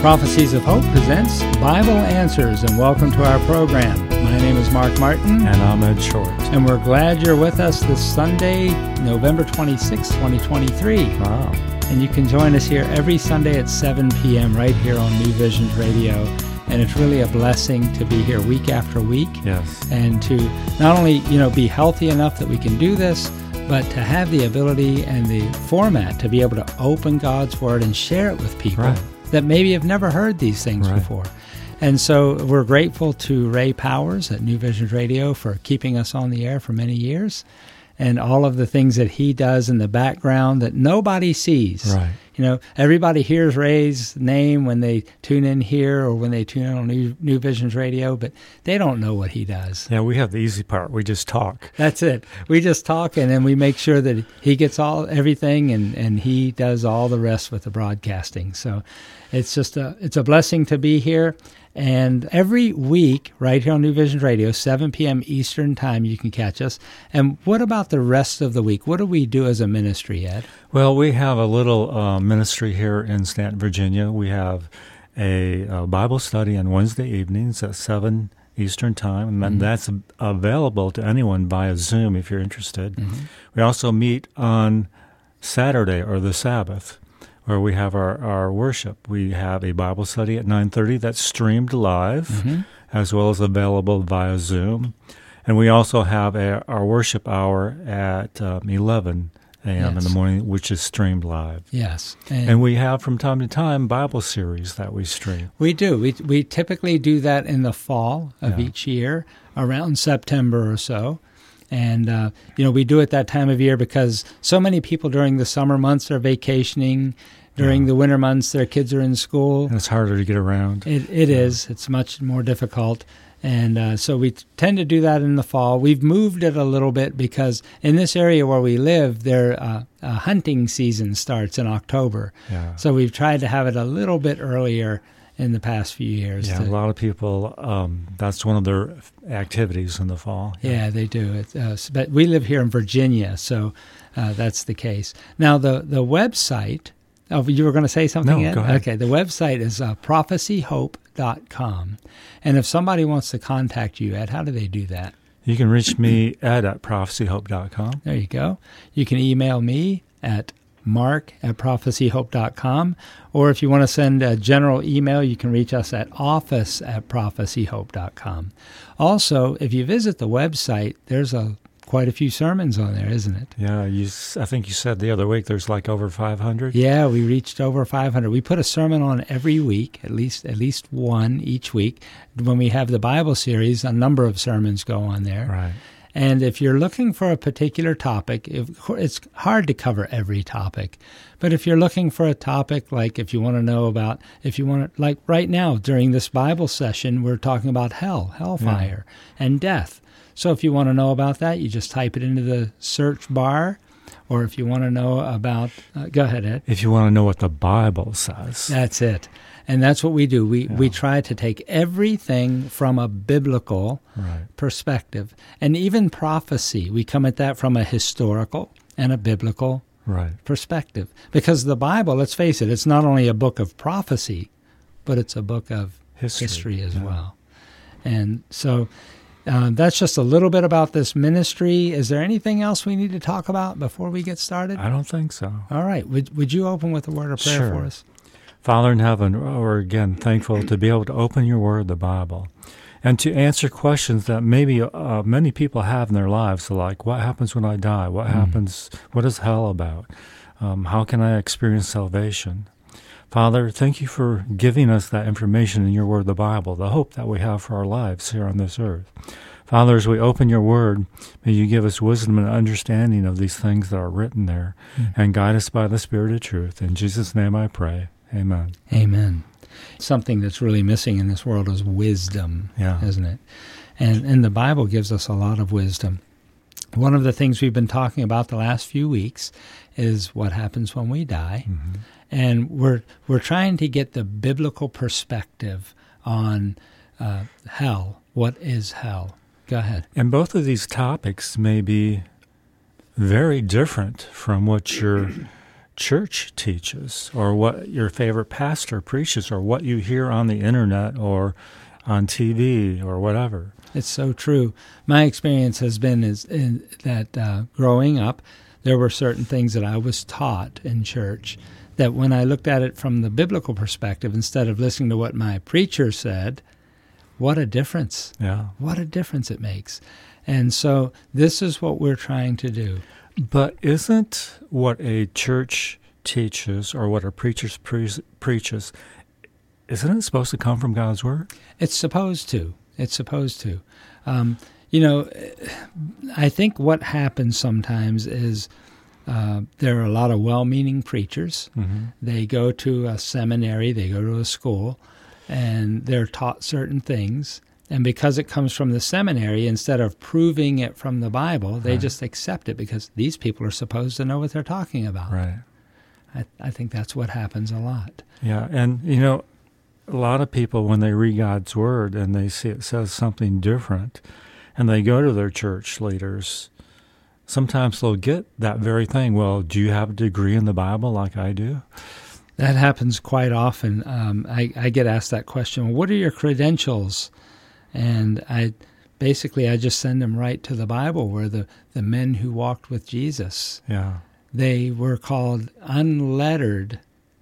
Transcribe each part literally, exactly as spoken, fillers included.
Prophecies of Hope presents Bible Answers, and welcome to our program. My name is Mark Martin. And I'm Ed Short. And we're glad you're with us this Sunday, November twenty-sixth, twenty twenty-three. Wow. And you can join us here every Sunday at seven p.m. right here on New Visions Radio. And it's really a blessing to be here week after week. Yes. And to not only, you know, be healthy enough that we can do this, but to have the ability and the format to be able to open God's Word and share it with people Right. that maybe have never heard these things Right. before. And so we're grateful to Ray Powers at New Visions Radio for keeping us on the air for many years, and all of the things that he does in the background that nobody sees. Right. You know, everybody hears Ray's name when they tune in here or when they tune in on New, New Visions Radio, but they don't know what he does. Yeah, we have the easy part. We just talk. That's it. We just talk, and then we make sure that he gets all everything, and, and he does all the rest with the broadcasting. So it's just a it's a blessing to be here. And every week, right here on New Visions Radio, seven p.m. Eastern Time, you can catch us. And what about the rest of the week? What do we do as a ministry, Ed? Well, we have a little uh, ministry here in Stanton, Virginia. We have a, a Bible study on Wednesday evenings at seven Eastern Time, and Mm-hmm. that's available to anyone via Zoom if you're interested. Mm-hmm. We also meet on Saturday or the Sabbath, where we have our, our worship. We have a Bible study at nine thirty that's streamed live, Mm-hmm. as well as available via Zoom. And we also have a, our worship hour at um, eleven a.m. in Yes. the morning, which is streamed live. Yes. And we have, from time to time, Bible series that we stream. We do. We we typically do that in the fall of Yeah. each year, around September or so. And, uh, you know, we do it that time of year because so many people during the summer months are vacationing. During Yeah. the winter months, their kids are in school. And it's harder to get around. It It is. It's much more difficult. And uh, so we t- tend to do that in the fall. We've moved it a little bit because in this area where we live, their uh, uh, hunting season starts in October. Yeah. So we've tried to have it a little bit earlier in the past few years. Yeah, to, a lot of people, um, that's one of their activities in the fall. Yeah, they do. It, uh, s- but we live here in Virginia, so uh, that's the case. Now, the, the website, oh, you were going to say something, No, Ed? go ahead. Okay, the website is uh, prophecy hope dot com. And if somebody wants to contact you, Ed, how do they do that? You can reach me, Ed, at prophecy hope dot com. There you go. You can email me at mark at prophecy hope dot com, or if you want to send a general email, you can reach us at office at prophecy hope dot com. Also, if you visit the website, there's a quite a few sermons on there, isn't it? Yeah, you, s- I think you said the other week there's like over five hundred. Yeah, we reached over five hundred. We put a sermon on every week, at least at least one each week. When we have the Bible series, a number of sermons go on there. Right. And if you're looking for a particular topic, if, it's hard to cover every topic. But if you're looking for a topic, like if you want to know about, if you want to, like right now during this Bible session, we're talking about hell, hellfire, and death. So if you want to know about that, you just type it into the search bar. Or if you want to know about, uh, go ahead, Ed. If you want to know what the Bible says. That's it. And that's what we do. We Yeah. we try to take everything from a biblical Right. perspective. And even prophecy, we come at that from a historical and a biblical Right. perspective. Because the Bible, let's face it, it's not only a book of prophecy, but it's a book of History, history, as yeah. well. And so uh, that's just a little bit about this ministry. Is there anything else we need to talk about before we get started? I don't think so. All right. Would, would you open with a word of prayer Sure. for us? Father in heaven, we're again thankful to be able to open your word, the Bible, and to answer questions that maybe uh, many people have in their lives, like what happens when I die? What Mm. happens? What is hell about? Um, how can I experience salvation? Father, thank you for giving us that information in your word, the Bible, the hope that we have for our lives here on this earth. Father, as we open your word, may you give us wisdom and understanding of these things that are written there, Mm. and guide us by the Spirit of truth. In Jesus' name I pray. Amen. Amen. Something that's really missing in this world is wisdom, Yeah. isn't it? And and the Bible gives us a lot of wisdom. One of the things we've been talking about the last few weeks is what happens when we die. Mm-hmm. And we're we're trying to get the biblical perspective on uh, hell. What is hell? Go ahead. And both of these topics may be very different from what you're church teaches or what your favorite pastor preaches or what you hear on the internet or on T V or whatever. It's so true. My experience has been is in that uh, growing up, there were certain things that I was taught in church that when I looked at it from the biblical perspective, instead of listening to what my preacher said, what a difference. Yeah. What a difference it makes. And so this is what we're trying to do. But isn't what a church teaches or what a preacher pre- preaches, isn't it supposed to come from God's Word? It's supposed to. It's supposed to. Um, you know, I think what happens sometimes is uh, there are a lot of well-meaning preachers. Mm-hmm. They go to a seminary, they go to a school, and they're taught certain things. And because it comes from the seminary, instead of proving it from the Bible, they right. just accept it because these people are supposed to know what they're talking about. Right. I, I think that's what happens a lot. Yeah, and, you know, a lot of people, when they read God's Word and they see it says something different, and they go to their church leaders, sometimes they'll get that very thing. Well, do you have a degree in the Bible like I do? That happens quite often. Um, I, I get asked that question, what are your credentials? And I basically, I just send them right to the Bible where the, the men who walked with Jesus, yeah, they were called unlettered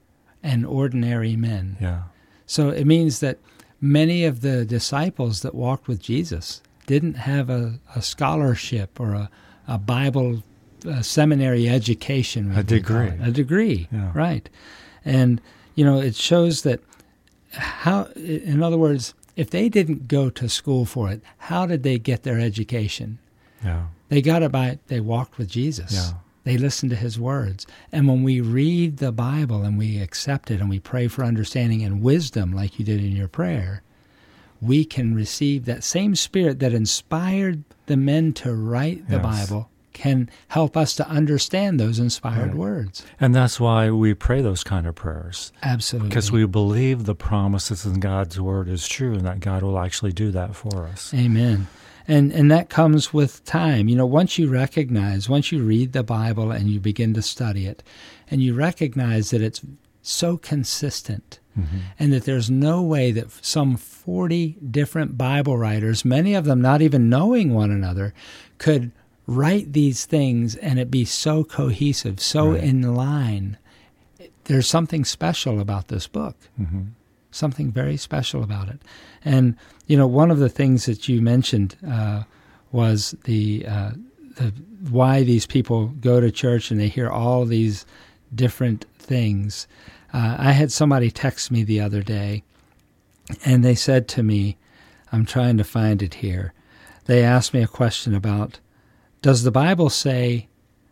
and ordinary men. Yeah. So it means that many of the disciples that walked with Jesus didn't have a, a scholarship or a, a Bible a seminary education. A degree. A degree, yeah. Right. And, you know, it shows that how, in other words, if they didn't go to school for it, how did they get their education? Yeah. They got it by, they walked with Jesus. Yeah. They listened to his words. And when we read the Bible and we accept it and we pray for understanding and wisdom like you did in your prayer, we can receive that same spirit that inspired the men to write the yes. Bible can help us to understand those inspired right. words. And that's why we pray those kind of prayers. Absolutely. Because we believe the promises in God's Word is true and that God will actually do that for us. Amen. And and that comes with time. You know, once you recognize, once you read the Bible and you begin to study it, and you recognize that it's so consistent, mm-hmm. and that there's no way that some forty different Bible writers, many of them not even knowing one another, could write these things and it be so cohesive, so right. in line. There's something special about this book. Mm-hmm. Something very special about it. And, you know, one of the things that you mentioned uh, was the, uh, the why these people go to church and they hear all these different things. Uh, I had somebody text me the other day, and they said to me, I'm trying to find it here. They asked me a question about, does the Bible say,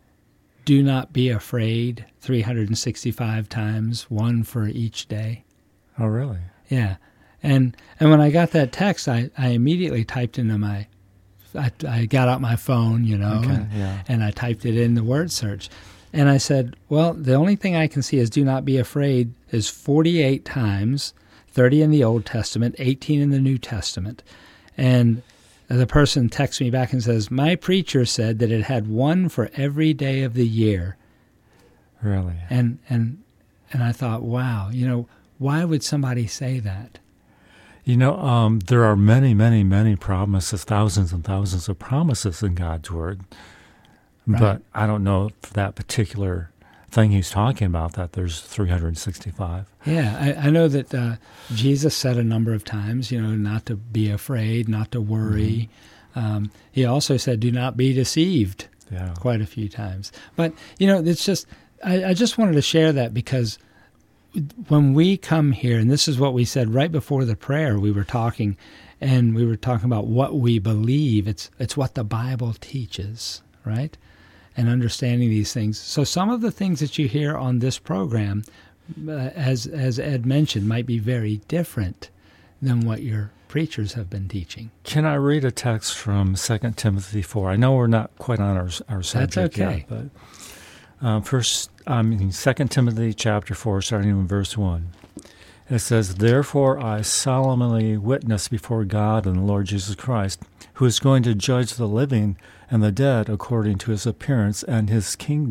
do not be afraid three hundred sixty-five times, one for each day? Oh, really? Yeah. And and when I got that text, I, I immediately typed into my, I, I got out my phone, you know, okay, and, yeah. and I typed it in the word search. And I said, well, the only thing I can see is do not be afraid is forty-eight times, thirty in the Old Testament, eighteen in the New Testament. And the person texts me back and says, my preacher said that it had one for every day of the year. Really? And and and I thought, wow, you know, why would somebody say that? You know, um, there are many, many, many promises, thousands and thousands of promises in God's Word. Right. But I don't know if that particular thing he's talking about, that there's three hundred sixty-five. Yeah, I, I know that uh, Jesus said a number of times, you know, not to be afraid, not to worry. Mm-hmm. Um, he also said, do not be deceived, yeah. quite a few times. But, you know, it's just, I, I just wanted to share that because when we come here, and this is what we said right before the prayer, we were talking, and we were talking about what we believe. It's it's what the Bible teaches, right? And understanding these things. So some of the things that you hear on this program, uh, as as Ed mentioned, might be very different than what your preachers have been teaching. Can I read a text from Second Timothy four? I know we're not quite on our our subject That's okay. yet, but uh, first, I mean, Second Timothy chapter four, starting in verse one. It says, therefore I solemnly witness before God and the Lord Jesus Christ, who is going to judge the living and the dead according to his appearance and his kingdom.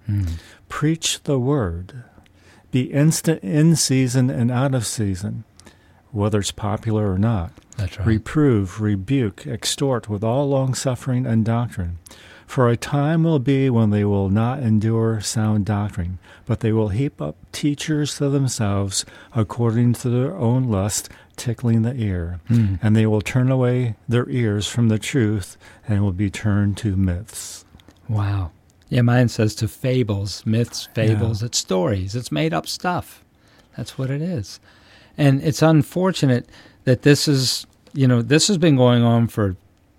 Mm. Preach the word. Be instant in season and out of season, whether it's popular or not. That's right. Reprove, rebuke, exhort with all longsuffering and doctrine. For a time will be when they will not endure sound doctrine, but they will heap up teachers to themselves according to their own lust, tickling the ear. Mm. And they will turn away their ears from the truth and will be turned to myths. Wow. Yeah, mine says to fables, myths, fables. Yeah. It's stories. It's made up stuff. That's what it is. And it's unfortunate that this is, you know, this has been going on for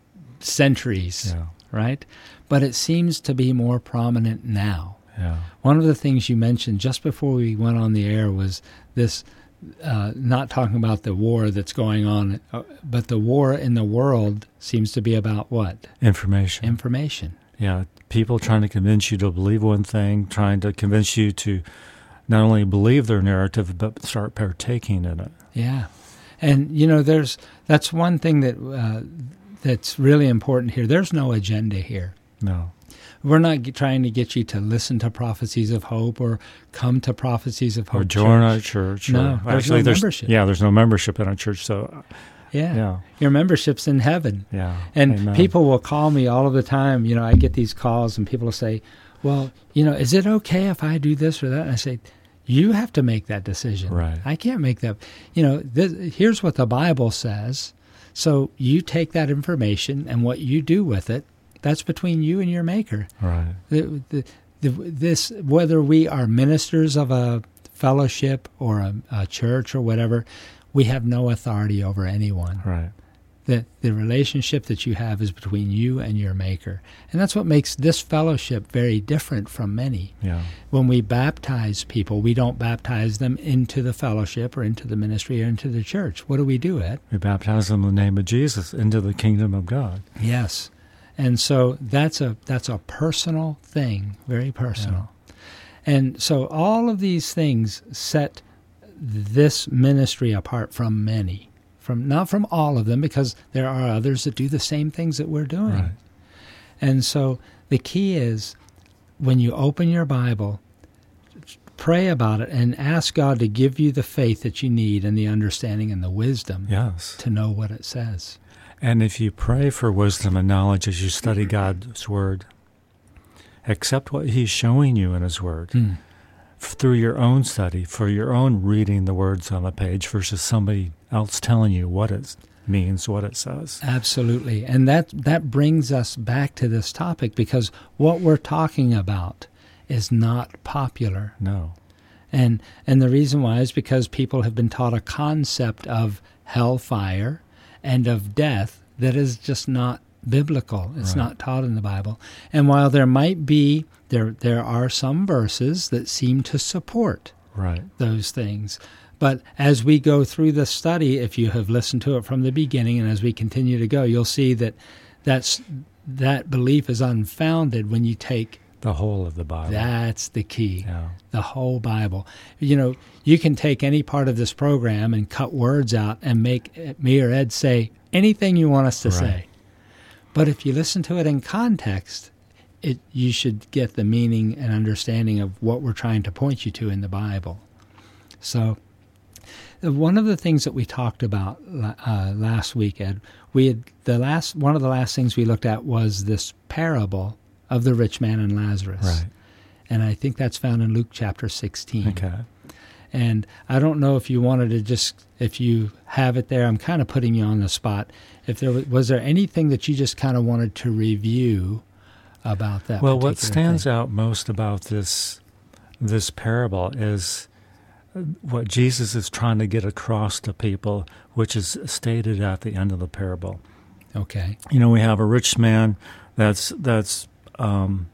centuries, Yeah. right? But it seems to be more prominent now. Yeah. One of the things you mentioned just before we went on the air was this, uh, not talking about the war that's going on, uh, but the war in the world seems to be about what? Information. Information. Yeah. People trying to convince you to believe one thing, trying to convince you to not only believe their narrative, but start partaking in it. Yeah. And, you know, there's that's one thing that uh, that's really important here. There's no agenda here. No. We're not g- trying to get you to listen to Prophecies of Hope or come to Prophecies of Hope Or join Church. our church. No, or, there's actually, no there's, membership. Yeah, there's no membership in our church, so Yeah. yeah. Your membership's in heaven. Yeah. And Amen. people will call me all of the time. You know, I get these calls and people will say, well, you know, is it okay if I do this or that? And I say, you have to make that decision. Right. I can't make that. You know, this, here's what the Bible says. So you take that information and what you do with it, that's between you and your Maker. Right. The, the, the, this, whether we are ministers of a fellowship or a, a church or whatever, we have no authority over anyone. Right. The, the relationship that you have is between you and your Maker. And that's what makes this fellowship very different from many. Yeah. When we baptize people, we don't baptize them into the fellowship or into the ministry or into the church. What do we do, Ed? We baptize them in the name of Jesus into the kingdom of God. Yes. And so that's a that's a personal thing, very personal. Yeah. And so all of these things set this ministry apart from many. From not from all of them, because there are others that do the same things that we're doing. Right. And so the key is when you open your Bible, pray about it and ask God to give you the faith that you need and the understanding and the wisdom Yes. to know what it says. And if you pray for wisdom and knowledge as you study God's Word, accept what He's showing you in His Word. Mm. Through your own study, for your own reading the words on the page versus somebody else telling you what it means, what it says. Absolutely. And that, that brings us back to this topic because what we're talking about is not popular. No. And and the reason why is because people have been taught a concept of hellfire and of death that is just not biblical. It's Right. not taught in the Bible. And while there might be, there there are some verses that seem to support Right. those things. But as we go through the study, if you have listened to it from the beginning and as we continue to go, you'll see that that's, that belief is unfounded when you take The whole of the Bible. That's the key. Yeah. The whole Bible. You know, you can take any part of this program and cut words out and make me or Ed say anything you want us to Right. say. But if you listen to it in context, it you should get the meaning and understanding of what we're trying to point you to in the Bible. So uh, one of the things that we talked about uh, last week, Ed, we had the last one of the last things we looked at was this parable of the rich man and Lazarus. Right. And I think that's found in Luke chapter sixteen. Okay. And I don't know if you wanted to just, if you have it there, I'm kind of putting you on the spot. If there was, was there anything that you just kind of wanted to review about that Well, what particular stands thing? out most about this this parable is what Jesus is trying to get across to people, which is stated at the end of the parable. Okay. You know, we have a rich man that's that's um,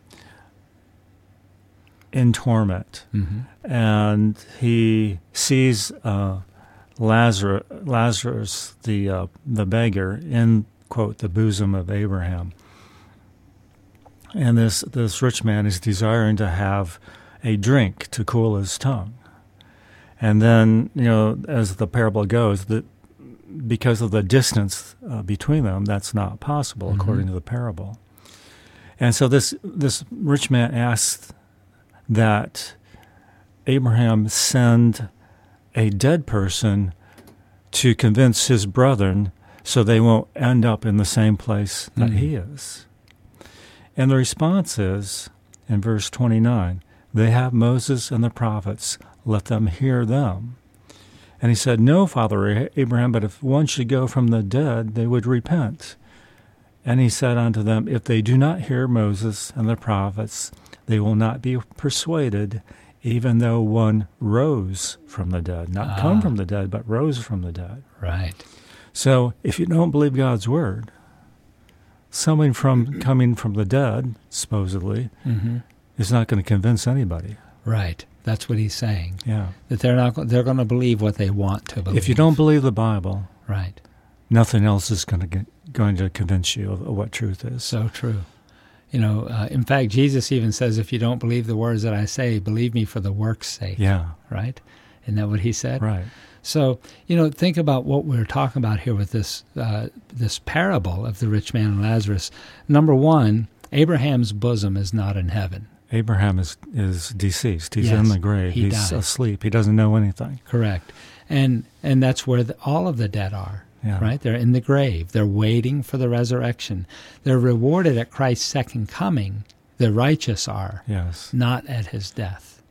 in torment, Mm-hmm. and he sees uh, Lazarus, Lazarus, the uh, the beggar, in quote the bosom of Abraham. And this this rich man is desiring to have a drink to cool his tongue. And then, you know, as the parable goes, that because of the distance uh, between them, that's not possible, Mm-hmm. according to the parable. And so this this rich man asks that Abraham send a dead person to convince his brethren so they won't end up in the same place that mm-hmm. he is. And the response is, in verse twenty-nine, they have Moses and the prophets, let them hear them. And he said, no, Father Abraham, but if one should go from the dead, they would repent. And he said unto them, if they do not hear Moses and the prophets, they will not be persuaded, even though one rose from the dead. Not ah. come from the dead, but rose from the dead. Right. So if you don't believe God's word, someone from coming from the dead, supposedly, mm-hmm. is not going to convince anybody. Right. That's what he's saying. Yeah. That they're not they're going to believe what they want to believe. If you don't believe the Bible, right, nothing else is going to get, going to convince you of, of what truth is. So true. You know, uh, in fact, Jesus even says, if you don't believe the words that I say, believe me for the work's sake. Yeah. Right? Isn't that what he said? Right. So, you know, think about what we're talking about here with this uh, this parable of the rich man and Lazarus. Number one, Abraham's bosom is not in heaven. Abraham is, is deceased. He's yes, in the grave. He He's died. asleep. He doesn't know anything. Correct. And and that's where the, all of the dead are, yeah. right? They're in the grave. They're waiting for the resurrection. They're rewarded at Christ's second coming. The righteous are, yes, not at his death.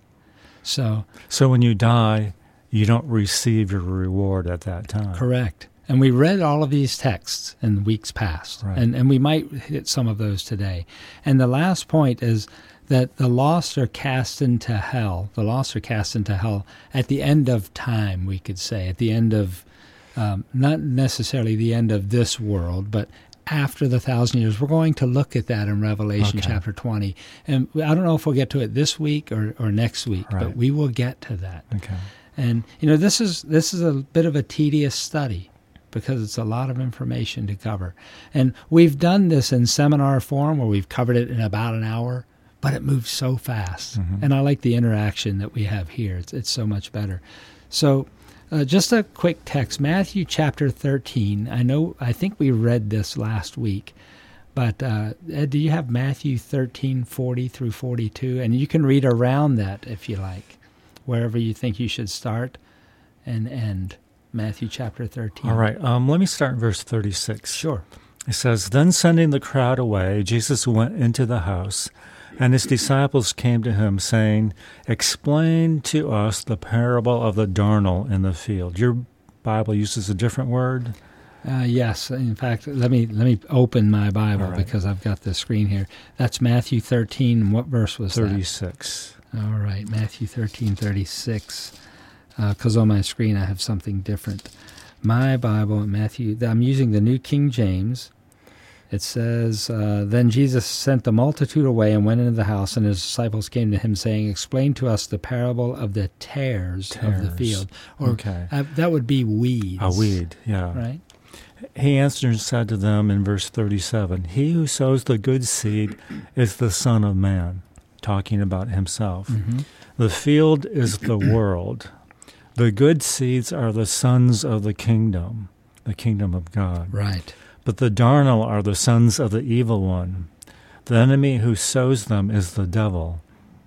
So, so when you die, you don't receive your reward at that time. Correct. And we read all of these texts in weeks past, right. and, and we might hit some of those today. And the last point is that the lost are cast into hell. The lost are cast into hell at the end of time, we could say, at the end of, um, not necessarily the end of this world, but after the thousand years. We're going to look at that in Revelation okay. chapter twenty. And I don't know if we'll get to it this week or, or next week, right. but we will get to that. Okay. And, you know, this is this is a bit of a tedious study, because it's a lot of information to cover. And we've done this in seminar form where we've covered it in about an hour, but it moves so fast. Mm-hmm. And I like the interaction that we have here. It's, it's so much better. So uh, just a quick text, Matthew chapter thirteen. I know, I think we read this last week, but uh, Ed, do you have Matthew thirteen, forty through forty-two? And you can read around that if you like, wherever you think you should start and end. Matthew chapter thirteen. All right. Um, let me start in verse thirty-six. Sure. It says, Then sending the crowd away, Jesus went into the house, and his disciples came to him, saying, Explain to us the parable of the darnel in the field. Your Bible uses a different word? Uh, yes. In fact, let me let me open my Bible right. because I've got the screen here. That's Matthew thirteen. What verse was thirty-six. That? All right. Matthew thirteen, thirty-six. Because uh, on my screen I have something different. My Bible, Matthew, I'm using the New King James. It says, uh, Then Jesus sent the multitude away and went into the house, and his disciples came to him, saying, Explain to us the parable of the tares, tares. of the field. Or okay. uh, that would be weeds. A weed, yeah. Right? He answered and said to them in verse thirty-seven, He who sows the good seed is the Son of Man, talking about himself. Mm-hmm. The field is the world. The good seeds are the sons of the kingdom, the kingdom of God. Right. But the darnel are the sons of the evil one. The enemy who sows them is the devil.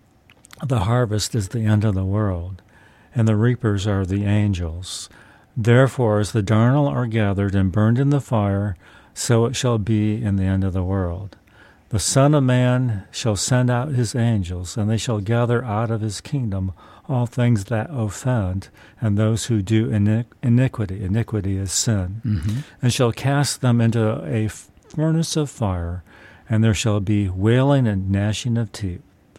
The harvest is the end of the world, and the reapers are the angels. Therefore, as the darnel are gathered and burned in the fire, so it shall be in the end of the world. The Son of Man shall send out his angels, and they shall gather out of his kingdom all things that offend, and those who do iniqu- iniquity. Iniquity is sin. Mm-hmm. And shall cast them into a furnace of fire, and there shall be wailing and gnashing of teeth.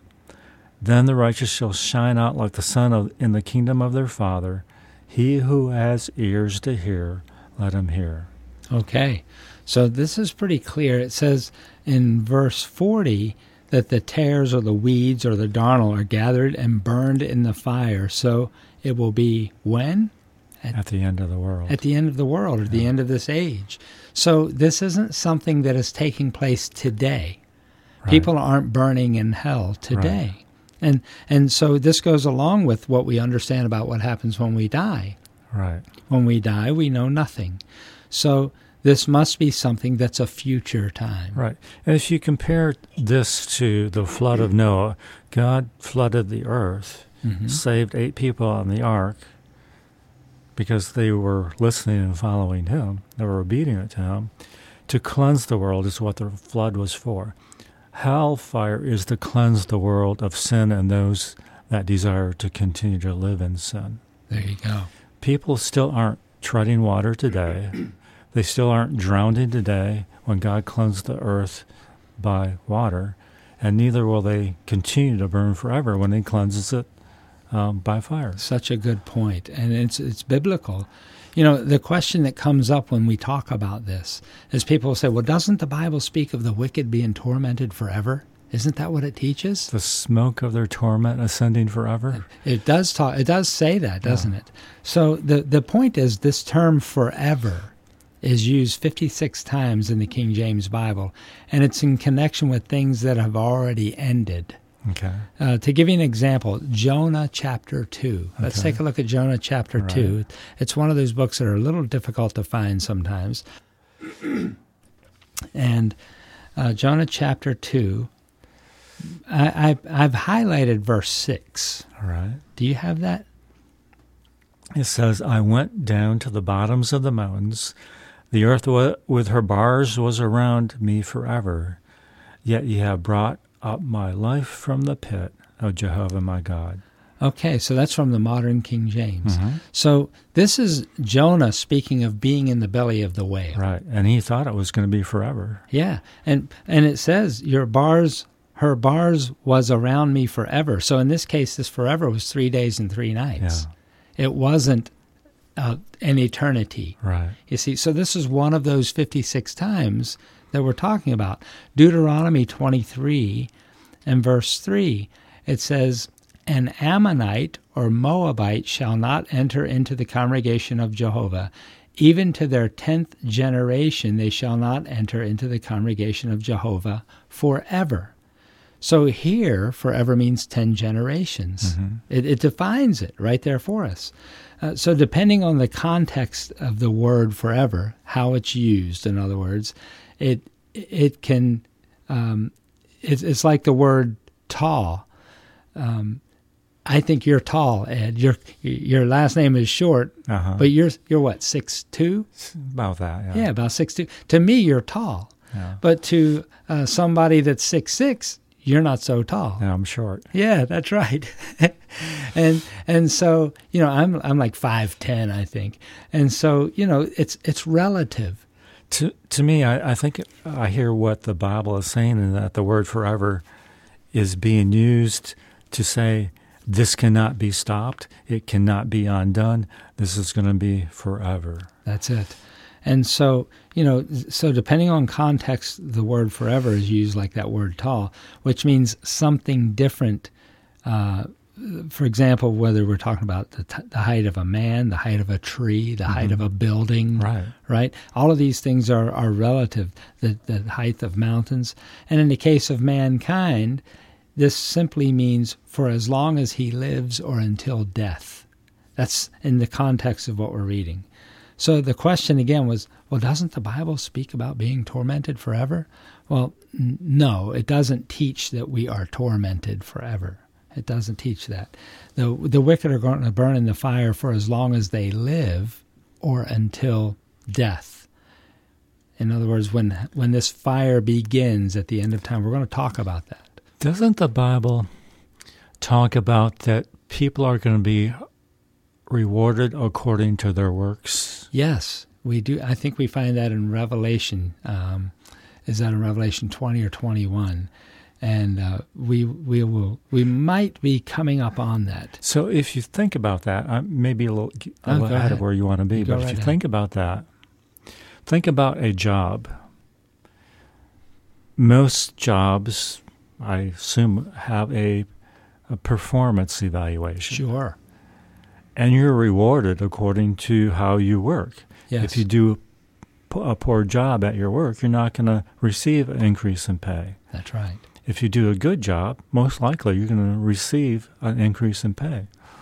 Then the righteous shall shine out like the sun of, in the kingdom of their Father. He who has ears to hear, let him hear. Okay, so this is pretty clear. It says in verse forty that the tares or the weeds or the darnel are gathered and burned in the fire. So it will be when? At, at the end of the world. At the end of the world, or yeah. the end of this age. So this isn't something that is taking place today. Right. People aren't burning in hell today. Right. And and so this goes along with what we understand about what happens when we die. Right. When we die, we know nothing. So this must be something that's a future time. Right. And if you compare this to the flood of Noah, God flooded the earth, mm-hmm. saved eight people on the ark because they were listening and following him. They were obedient to him. To cleanse the world is what the flood was for. Hellfire is to cleanse the world of sin and those that desire to continue to live in sin. There you go. People still aren't treading water today. They still aren't drowning today when God cleansed the earth by water, and neither will they continue to burn forever when he cleanses it um, by fire. Such a good point, and it's it's biblical. You know, the question that comes up when we talk about this is people say, well, doesn't the Bible speak of the wicked being tormented forever? Isn't that what it teaches? The smoke of their torment ascending forever? It does talk. It does say that, doesn't yeah. it? So the, the point is this term forever is used fifty-six times in the King James Bible, and it's in connection with things that have already ended. Okay. Uh, to give you an example, Jonah chapter two. Let's okay. take a look at Jonah chapter right. two. It's one of those books that are a little difficult to find sometimes. and uh, Jonah chapter two, I, I, I've highlighted verse six. All right. Do you have that? It says, I went down to the bottoms of the mountains. The earth wa- with her bars was around me forever. Yet ye have brought up my life from the pit, O Jehovah my God. Okay, so that's from the modern King James. Mm-hmm. So this is Jonah speaking of being in the belly of the whale. Right, and he thought it was going to be forever. Yeah, and and it says, your bars, her bars was around me forever. So in this case, this forever was three days and three nights. Yeah. It wasn't uh, an eternity. Right. You see, so this is one of those fifty-six times that we're talking about. Deuteronomy twenty-three and verse three, it says, an Ammonite or Moabite shall not enter into the congregation of Jehovah. Even to their tenth generation they shall not enter into the congregation of Jehovah forever. So here, forever means ten generations. Mm-hmm. It, it defines it right there for us. Uh, so depending on the context of the word forever, how it's used, in other words, it it can, um, it's, it's like the word tall. Um, I think you're tall, Ed. Your your last name is short, uh-huh. but you're you're what, six two? About that, yeah. Yeah, about six two. To me, you're tall. Yeah. But to uh, somebody that's six six, you're not so tall. Yeah, I'm short. Yeah, that's right. and and so, you know, I'm I'm like five ten, I think. And so, you know, it's it's relative. To to me, I, I think I hear what the Bible is saying, and that the word forever is being used to say this cannot be stopped. It cannot be undone. This is going to be forever. That's it. And so, you know, so depending on context, the word forever is used like that word tall, which means something different. Uh, for example, whether we're talking about the, t- the height of a man, the height of a tree, the mm-hmm. height of a building, right? Right. All of these things are, are relative, the, the height of mountains. And in the case of mankind, this simply means for as long as he lives or until death. That's in the context of what we're reading. So the question again was, well, doesn't the Bible speak about being tormented forever? Well, n- no, it doesn't teach that we are tormented forever. It doesn't teach that. The, the wicked are going to burn in the fire for as long as they live or until death. In other words, when when this fire begins at the end of time, we're going to talk about that. Doesn't the Bible talk about that people are going to be rewarded according to their works? Yes, we do. I think we find that in Revelation. Um, is that in Revelation twenty or twenty-one? And uh, we we will we might be coming up on that. So if you think about that, uh, maybe a little, a oh, little ahead ahead. of where you want to be, you but if right you ahead. think about that, think about a job. Most jobs, I assume, have a, a performance evaluation. Sure. And you're rewarded according to how you work. Yes. If you do a poor job at your work, you're not going to receive an increase in pay. That's right. If you do a good job, most likely you're going to receive an increase in pay.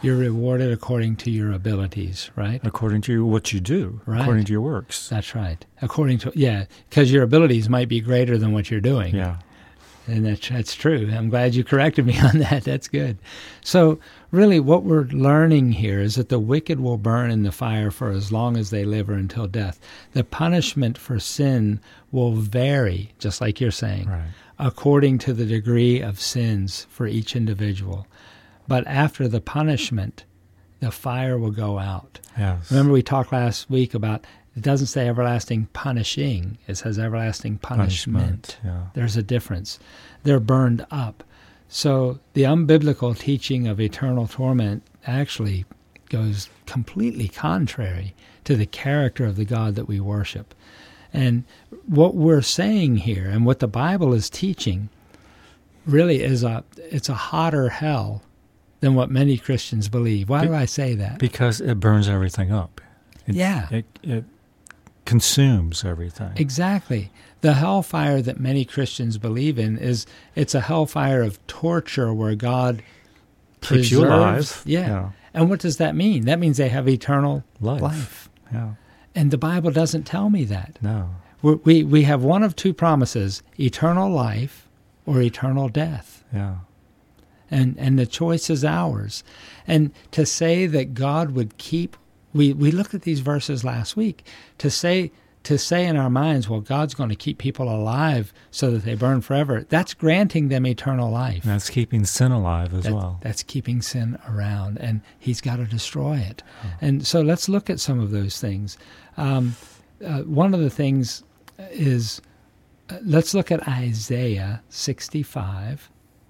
You're rewarded according to your abilities, right? According to what you do, Right. according to your works. That's right. According to, yeah, because your abilities might be greater than what you're doing. Yeah. And that's, that's true. I'm glad you corrected me on that. That's good. So really what we're learning here is that the wicked will burn in the fire for as long as they live or until death. The punishment for sin will vary, just like you're saying, Right. according to the degree of sins for each individual. But after the punishment, the fire will go out. Yes. Remember we talked last week about, it doesn't say everlasting punishing. It says everlasting punishment. Punishment, yeah. There's a difference. They're burned up. So the unbiblical teaching of eternal torment actually goes completely contrary to the character of the God that we worship. And what we're saying here and what the Bible is teaching really is a it's a hotter hell than what many Christians believe. Why Be- do I say that? Because it burns everything up. It, Yeah. It, it consumes everything. Exactly. The hellfire that many Christians believe in is it's a hellfire of torture where God Keeps you preserves- alive. Yeah. Yeah. And what does that mean? That means they have eternal Life. life. Yeah. And the Bible doesn't tell me that. No. We, we, we have one of two promises, eternal life or eternal death. Yeah. And and the choice is ours. And to say that God would keep, we, we looked at these verses last week, to say to say in our minds, well, God's going to keep people alive so that they burn forever, that's granting them eternal life. And that's keeping sin alive as That- well. That's keeping sin around, and he's got to destroy it. And so let's look at some of those things. Um, uh, one of the things is, uh, let's look at Isaiah sixty-five.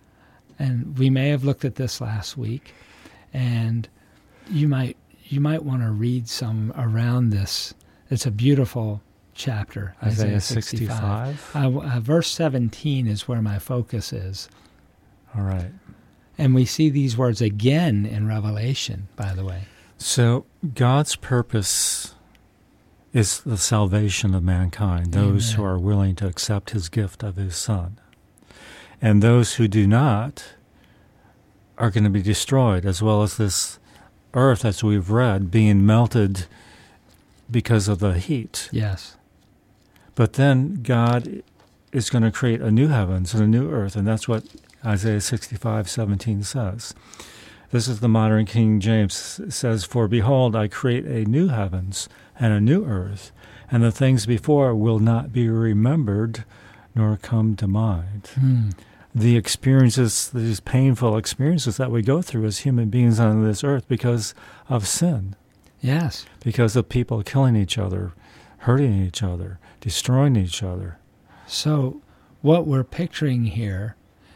And we may have looked at this last week, and you might you might want to read some around this. It's a beautiful chapter, Isaiah Isaiah sixty-five. sixty-five. Uh, uh, verse seventeen is where my focus is. All right. And we see these words again in Revelation, by the way. So God's purpose is the salvation of mankind, those Amen. who are willing to accept his gift of his Son. And those who do not are going to be destroyed, as well as this earth, as we've read, being melted because of the heat. Yes. But then God is going to create a new heavens and a new earth, and that's what Isaiah sixty-five seventeen says. This is the modern King James. It says, "For behold, I create a new heavens and a new earth, and the things before will not be remembered nor come to mind." Hmm. The experiences, these painful experiences that we go through as human beings on this earth because of sin, Yes. because of people killing each other, hurting each other, destroying each other. So what we're picturing here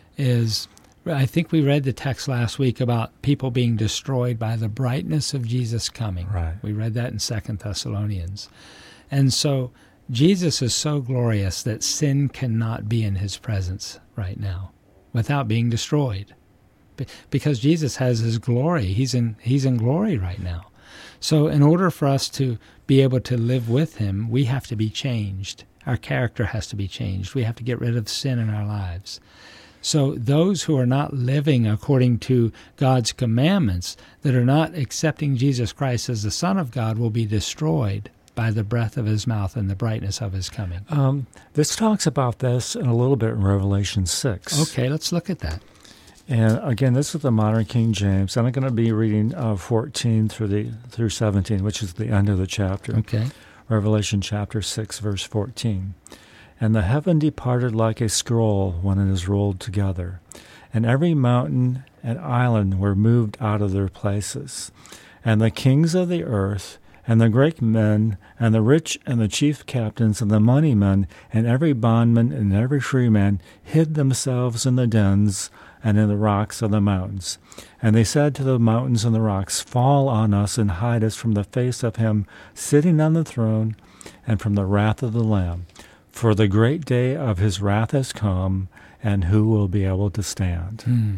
is, I think we read the text last week about people being destroyed by the brightness of Jesus coming. Right. We read that in Second Thessalonians. And so Jesus is so glorious that sin cannot be in his presence right now without being destroyed. Be- Because Jesus has his glory. He's in he's in glory right now. So in order for us to be able to live with him, we have to be changed. Our character has to be changed. We have to get rid of sin in our lives. So those who are not living according to God's commandments, that are not accepting Jesus Christ as the Son of God, will be destroyed by the breath of his mouth and the brightness of his coming. Um, this talks about this in a little bit in Revelation six. Okay, let's look at that. And again, this is the modern King James. And I'm going to be reading uh, fourteen through the through seventeen, which is the end of the chapter. Okay. Revelation chapter six, verse fourteen. "And the heaven departed like a scroll when it is rolled together, and every mountain and island were moved out of their places. And the kings of the earth, and the great men, and the rich, and the chief captains, and the money men, and every bondman, and every freeman, hid themselves in the dens and in the rocks of the mountains. And they said to the mountains and the rocks, Fall on us, and hide us from the face of him sitting on the throne, and from the wrath of the Lamb. For the great day of his wrath has come, and who will be able to stand?" Hmm.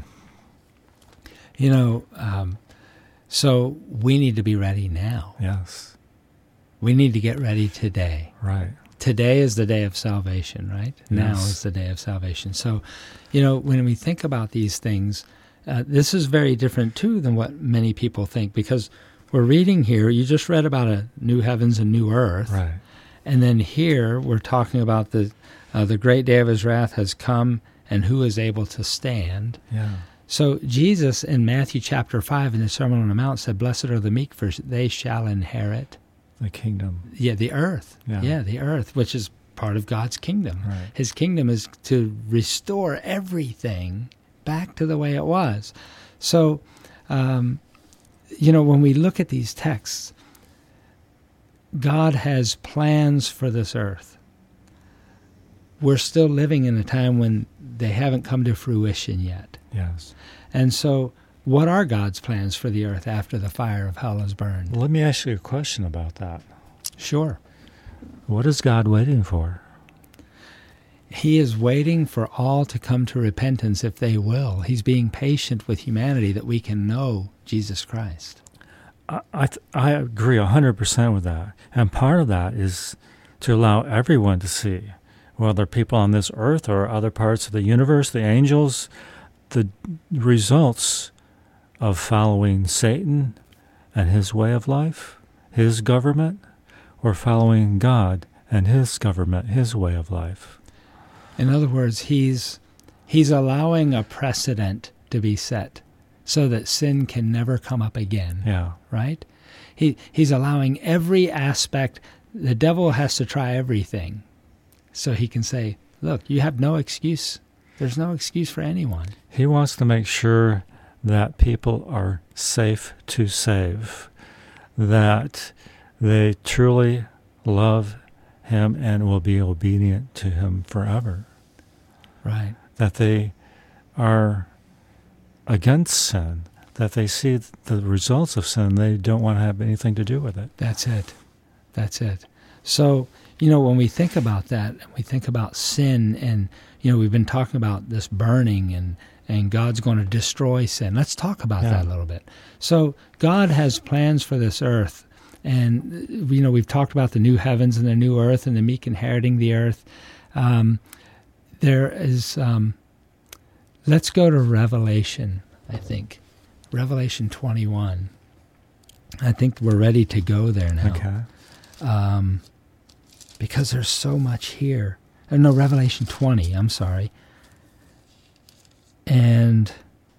You know, um, so we need to be ready now. Yes, We need to get ready today. right. Today is the day of salvation, right? Now Yes. is the day of salvation. So, you know, when we think about these things, uh, this is very different, too, than what many people think, because we're reading here, you just read about a new heavens and new earth. Right. And then here we're talking about the uh, the great day of his wrath has come, and who is able to stand. Yeah. So Jesus in Matthew chapter five in the Sermon on the Mount said, "Blessed are the meek, for they shall inherit the kingdom." Yeah, the earth. Yeah. yeah, the earth, which is part of God's kingdom. Right. His kingdom is to restore everything back to the way it was. So, um, you know, when we look at these texts, God has plans for this earth. We're still living in a time when they haven't come to fruition yet. Yes. And so what are God's plans for the earth after the fire of hell is burned? Well, let me ask you a question about that. Sure. What is God waiting for? He is waiting for all to come to repentance if they will. He's being patient with humanity that we can know Jesus Christ. I I, th- I agree one hundred percent with that. And part of that is to allow everyone to see, whether people on this earth or other parts of the universe, the angels, the results of following Satan and his way of life, his government, or following God and his government, his way of life. In other words, he's he's allowing a precedent to be set so that sin can never come up again. Yeah. Right? He he's allowing every aspect. The devil has to try everything so he can say, look, you have no excuse. There's no excuse for anyone. He wants to make sure that people are safe to save, that they truly love him and will be obedient to him forever. Right. That they are against sin, that they see the results of sin, they don't want to have anything to do with it. That's it. That's it. So, you know, when we think about that, we think about sin, and, you know, we've been talking about this burning, and, and God's going to destroy sin. Let's talk about yeah. that a little bit. So God has plans for this earth, and, you know, we've talked about the new heavens and the new earth and the meek inheriting the earth. Um, there is, um, let's go to Revelation, I think. Revelation twenty-one. I think we're ready to go there now. Okay. Um, because there's so much here. Oh, no, Revelation twenty, I'm sorry. And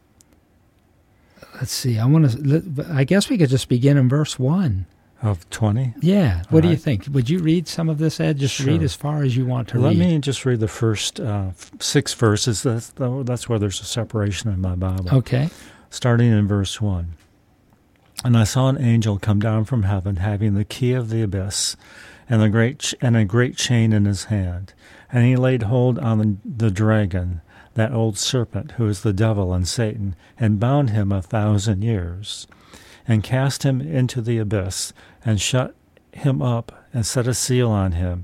let's see, I want to, I guess we could just begin in verse one. Of twenty? Yeah. What All do you right. think? Would you read some of this, Ed? Just Sure. read as far as you want to Let read. me just read the first uh, six verses. That's, that's where there's a separation in my Bible. Okay. Starting in verse one. And I saw an angel come down from heaven, having the key of the abyss, and a great ch- and a great chain in his hand. And he laid hold on the, the dragon, that old serpent, who is the devil and Satan, and bound him a thousand years, and cast him into the abyss, and shut him up, and set a seal on him,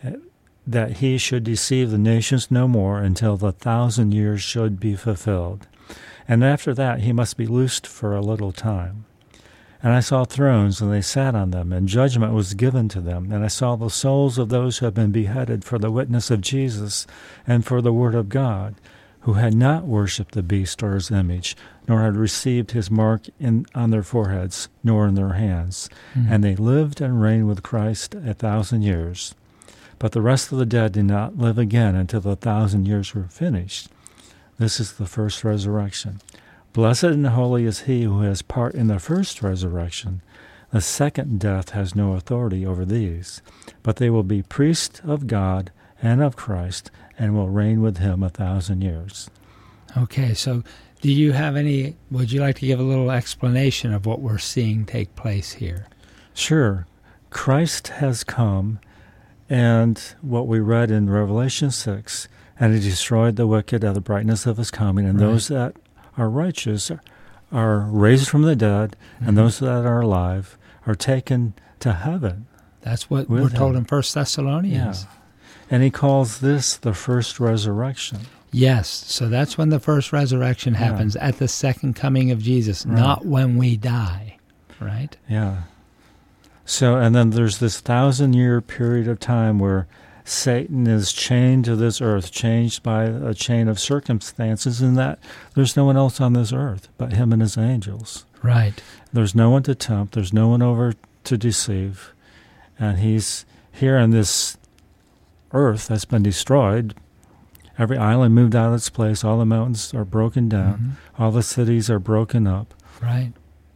that he should deceive the nations no more until the thousand years should be fulfilled. And after that he must be loosed for a little time. And I saw thrones, and they sat on them, and judgment was given to them. And I saw the souls of those who had been beheaded for the witness of Jesus and for the word of God, who had not worshipped the beast or his image, nor had received his mark in on their foreheads, nor in their hands. Mm-hmm. And they lived and reigned with Christ a thousand years. But the rest of the dead did not live again until the thousand years were finished. This is the first resurrection. Blessed and holy is he who has part in the first resurrection. The second death has no authority over these, but they will be priests of God and of Christ, and will reign with him a thousand years. Okay, so do you have any, would you like to give a little explanation of what we're seeing take place here? Sure. Christ has come, and what we read in Revelation six, and he destroyed the wicked at the brightness of his coming, and right. those that are righteous are raised from the dead, mm-hmm. and those that are alive are taken to heaven. That's what we're him. told in First Thessalonians. Yeah. And he calls this the first resurrection. Yes, so that's when the first resurrection happens, yeah. at the second coming of Jesus, right. not when we die, right? Yeah. So, and then there's this thousand-year period of time where Satan is chained to this earth, changed by a chain of circumstances, in that there's no one else on this earth but him and his angels. Right. There's no one to tempt. There's no one over to deceive. And he's here on this earth that's been destroyed. Every island moved out of its place. All the mountains are broken down. Mm-hmm. All the cities are broken up. Right.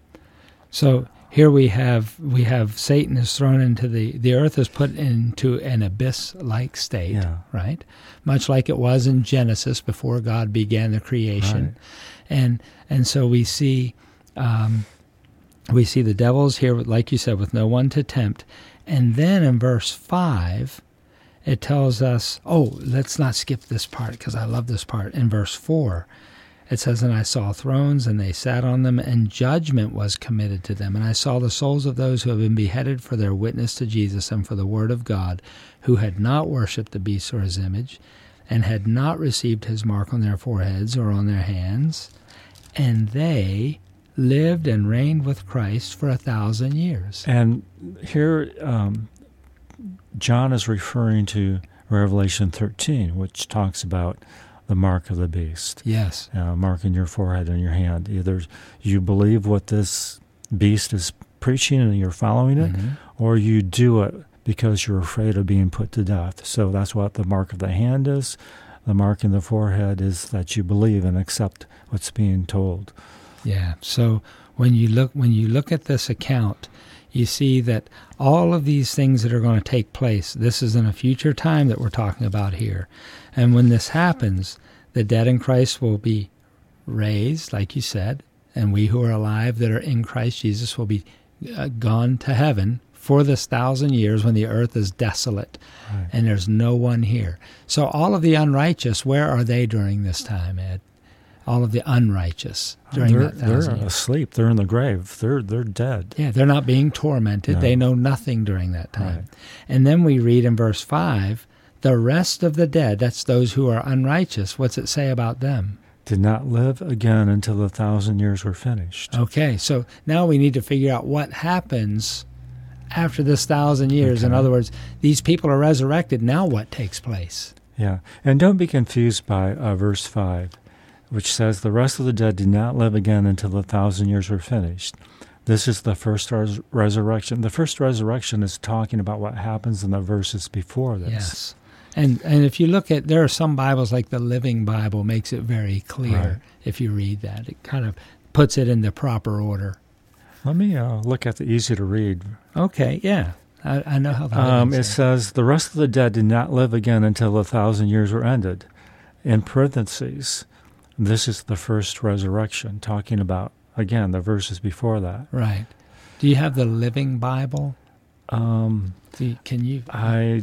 So here we have we have Satan is thrown into the, the earth is put into an abyss-like state, yeah. right? Much like it was in Genesis before God began the creation. Right. And and so we see um, we see the devil's here, like you said, with no one to tempt. And then in verse five, it tells us, oh, let's not skip this part because I love this part. In verse four, it says, and I saw thrones, and they sat on them, and judgment was committed to them. And I saw the souls of those who have been beheaded for their witness to Jesus and for the word of God, who had not worshipped the beast or his image, and had not received his mark on their foreheads or on their hands. And they lived and reigned with Christ for a thousand years. And here um, John is referring to Revelation thirteen, which talks about the mark of the beast. Yes. Uh, mark in your forehead and your hand. Either you believe what this beast is preaching and you're following it, mm-hmm. or you do it because you're afraid of being put to death. So that's what the mark of the hand is. The mark in the forehead is that you believe and accept what's being told. Yeah. So when you look when you look at this account, you see that all of these things that are going to take place, this is in a future time that we're talking about here. And when this happens, the dead in Christ will be raised, like you said, and we who are alive that are in Christ Jesus will be uh, gone to heaven for this thousand years when the earth is desolate, right. and there's no one here. So all of the unrighteous, where are they during this time, Ed? All of the unrighteous during they're, that thousand They're years. asleep. They're in the grave. They're they're dead. Yeah, they're not being tormented. No. They know nothing during that time. Right. And then we read in verse five, the rest of the dead, that's those who are unrighteous. What's it say about them? Did not live again until the thousand years were finished. Okay, so now we need to figure out what happens after this thousand years. Okay. In other words, these people are resurrected. Now what takes place? Yeah, and don't be confused by uh, verse five, which says, the rest of the dead did not live again until the thousand years were finished. This is the first res- resurrection. The first resurrection is talking about what happens in the verses before this. Yes. And and if you look at, there are some Bibles like the Living Bible makes it very clear right. if you read that. It kind of puts it in the proper order. Let me uh, look at the easy to read. Okay, yeah. I, I know how that um, is. It says, the rest of the dead did not live again until the thousand years were ended. In parentheses, this is the first resurrection, talking about, again, the verses before that. Right. Do you have the Living Bible? Um, Do you, can you? I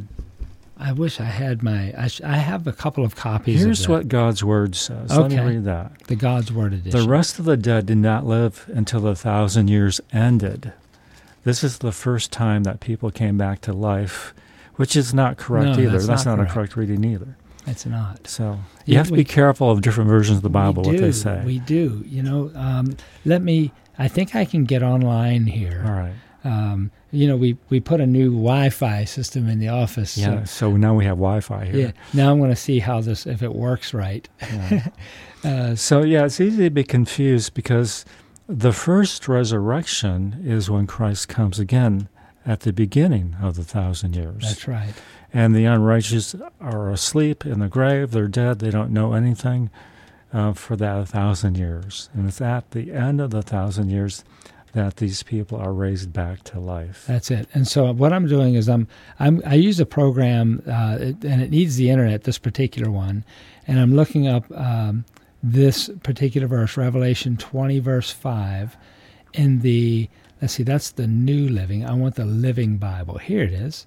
I wish I had my. I, sh, I have a couple of copies. Here's of that. what God's Word says. Okay. Let me read that. The God's Word edition. The rest of the dead did not live until the thousand years ended. This is the first time that people came back to life, which is not correct No, either. that's That's not not, correct. a correct reading either. It's not. So you Yeah, have to we- be careful of different versions of the Bible, we what do, they say. We do. You know, um, let me. I think I can get online here. All right. Um, you know, we, we put a new Wi-Fi system in the office. Yeah. So, So now we have Wi-Fi here. yeah. Now I'm going to see how this, if it works right. Yeah. Uh, So yeah, it's easy to be confused because the first resurrection is when Christ comes again at the beginning of the thousand years. that's right. And the unrighteous are asleep in the grave. They're dead. They don't know anything uh, for that thousand years. And it's at the end of the thousand years that these people are raised back to life. That's it. And so what I'm doing is I'm, I'm I use a program, uh, it, and it needs the internet, this particular one, and I'm looking up um, this particular verse, Revelation twenty, verse five, in the, let's see, that's the New Living. I want the Living Bible. Here it is.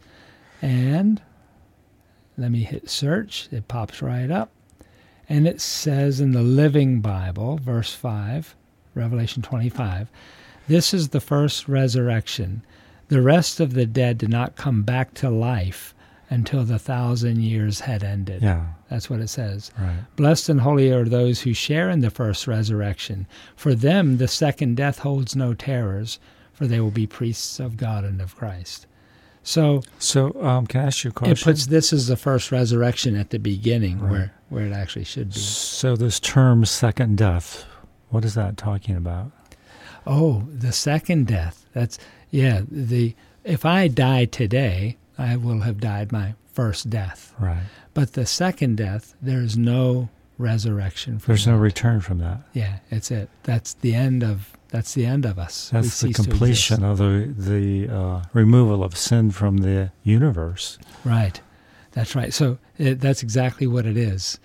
And let me hit search. It pops right up. And it says in the Living Bible, verse five, Revelation twenty-five, this is the first resurrection. The rest of the dead did not come back to life until the thousand years had ended. Yeah, That's what it says. right. Blessed and holy are those who share in the first resurrection. For them the second death holds no terrors, for they will be priests of God and of Christ. So, So um, can I ask you a question? it puts this as the first resurrection at the beginning, Right. where where it actually should be. So this term second death, what is that talking about? Oh, the second death. That's yeah. The if I die today, I will have died my first death. Right. But the second death, there is no resurrection. From There's that. no return from that. Yeah, it's it. That's the end of. That's the end of us. We That's the cease to completion exist. of the the uh, removal of sin from the universe. Right. That's right. So it, that's exactly what it is.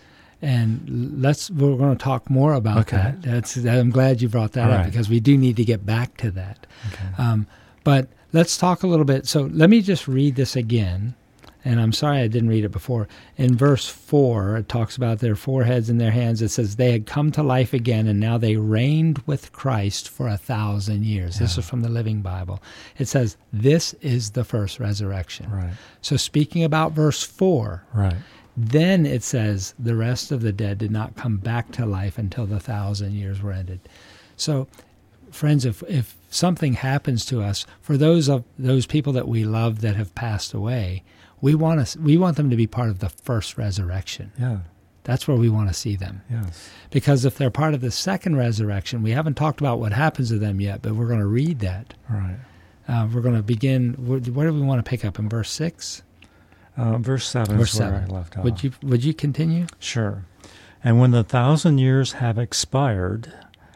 And let's we're going to talk more about Okay. that. That's I'm glad you brought that All up right. because we do need to get back to that. Okay. Um, but let's talk a little bit. So let me just read this again. And I'm sorry I didn't read it before. In verse four, it talks about their foreheads and their hands. It says they had come to life again, and now they reigned with Christ for a thousand years. This Yeah. is from the Living Bible. It says this is the first resurrection. Right. So speaking about verse four, Right. then it says the rest of the dead did not come back to life until the thousand years were ended. So, friends, if if something happens to us, for those of those people that we love that have passed away, we want us we want them to be part of the first resurrection. Yeah. That's where we want to see them. Yes. Because if they're part of the second resurrection, we haven't talked about what happens to them yet, but we're going to read that. Right. Uh, we're going to begin. Where, where do we want to pick up in verse six? Uh, verse seven Verse is where seven. I left off. Would you would you continue? Sure. And when the thousand years have expired,